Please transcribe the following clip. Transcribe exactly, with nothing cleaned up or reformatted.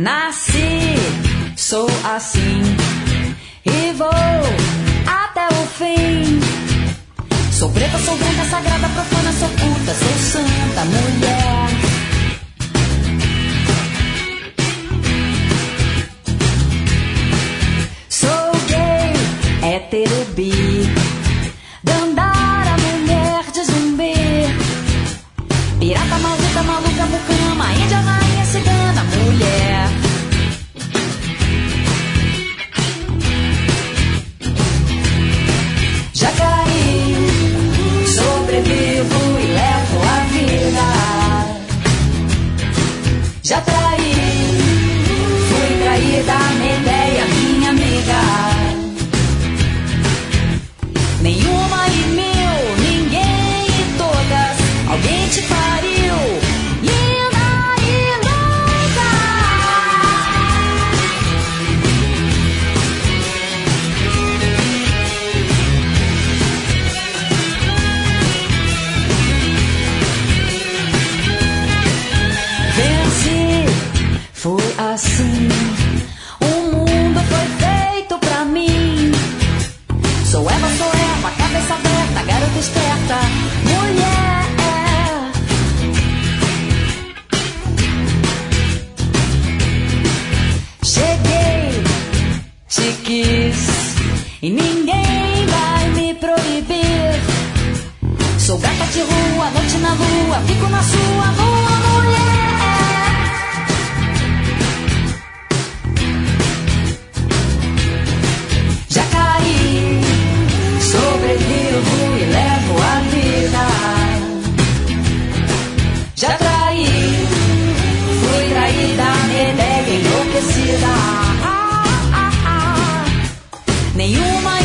Nasci, sou assim e vou até o fim. Sou preta, sou branca, sagrada, profana, sou culta, sou santa mulher. Sou gay, hétero, bi, dandara, mulher de zumbi, pirata, maluca, maluca, mucama, índia, rainha, cigana, mulher. Já caí, sobrevivo e levo a vida. Já traí, fui traída, Medeia, minha amiga. Nenhuma e mil, ninguém e todas, alguém te pariu, linda e louca. Venci, foi assim, o mundo foi feito pra mim. Sou Eva, sou Eva, cabeça aberta, garota esperta, mulher. Cheguei, te quis, e ninguém vai me proibir. Sou gata de rua, noite na lua, fico na sua lua, mulher. Já caí, sobrevivo e levo a vida. Já traí, fui traída, Medeia enlouquecida. Ah, ah, ah. Nenhuma